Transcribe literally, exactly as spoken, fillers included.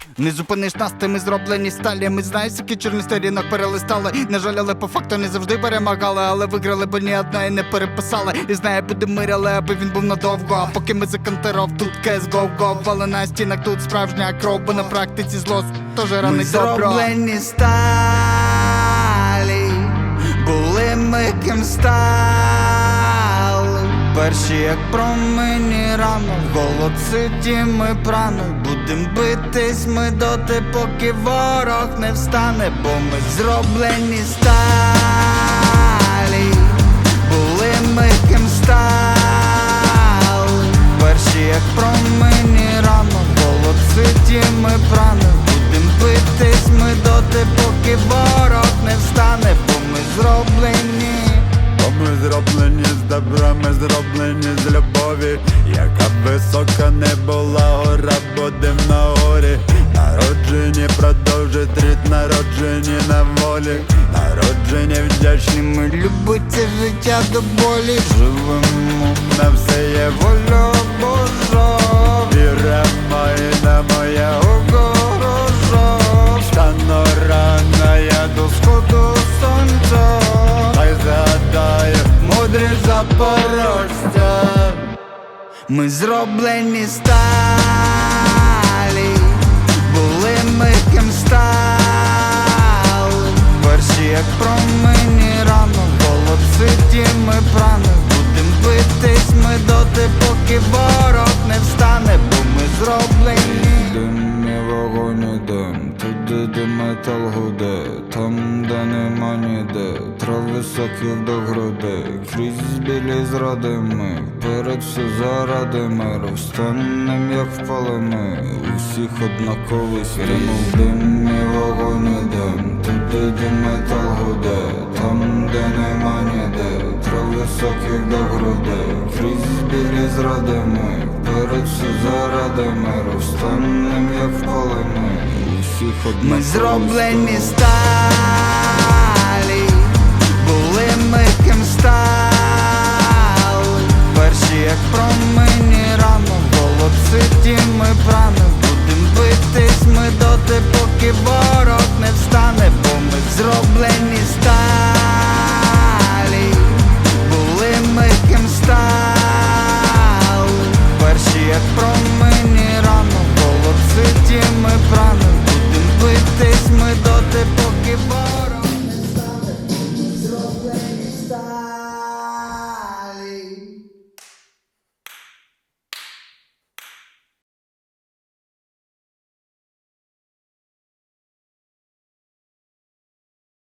Не зупиниш нас, ти ми зроблені сталі. Ми знаєш, який чорний сторінок перелистали. На жаль, але по факту не завжди перемагали. Але виграли, бо ні одної не переписали. І знає, буде мир, але аби він був надовго. А поки ми за контеров, тут кес гоу-гоу. Але на стінах тут справжня кров. Бо на практиці зло теж ранить добро. Ми зроблені сталі, були ми ким стали. Перші, як промені рано, в голод ситі ми прано. Будем битись ми доти, поки ворог не встане. Бо ми зроблені сталі, були ми ким стали. Перші, як промені рано, в голод ситі ми прано. Будем битись ми доти, поки ворог не встане. Бо ми зроблені. Бо ми зроблені з добра, ми зроблені з любові. Яка б висока не була гора, будем на горі. Народжені продовжить рід, народжені на волі. Народжені вдячні, ми Любить це життя до болі. живемо, на все є воля Божа. Віра моя, моя огорожа. Встану рано я до сходу сонця. Хай згадає мудрі запорожця. Ми зроблені сталі, були ми ким стали. Перші, як промені рано, в голод ситі ми прано. Будем битись ми доти, поки ворог не встане. Бо ми зроблені. Дим і вогонь і дим, туди, де метал гуде. Там, де нема ніде, трав високих до груди. Крізь білі зради ми, перед все заради миру. Встанем, як впали ми, усіх однаковий стрімов. Дим і вогонь і дим, туди, де метал гуде. Там, де нема ніде, трав високих до груди. Крізь білі зради ми, перед все заради миру. Встанем, як впали ми, усіх однаковий. Ми зроблені сталі, були ми ким стали. Перші, як промені рано, в голод ситі ми прано. Будем битись ми доти, поки ворог не встане. Бо ми зроблені